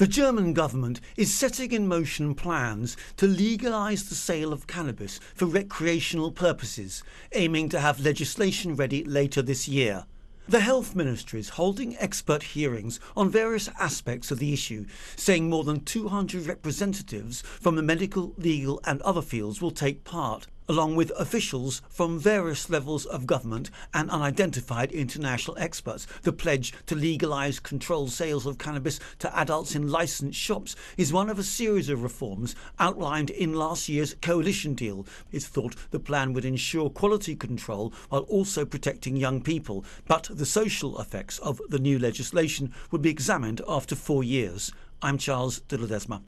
The German government is setting in motion plans to legalise the sale of cannabis for recreational purposes, aiming to have legislation ready later this year. The Health Ministry is holding expert hearings on various aspects of the issue, saying more than 200 representatives from the medical, legal and other fields will take part, along with officials from various levels of government and unidentified international experts. The pledge to legalise controlled sales of cannabis to adults in licensed shops is one of a series of reforms outlined in last year's coalition deal. It's thought the plan would ensure quality control while also protecting young people, but the social effects of the new legislation would be examined after 4 years. I'm Charles de Ledesma.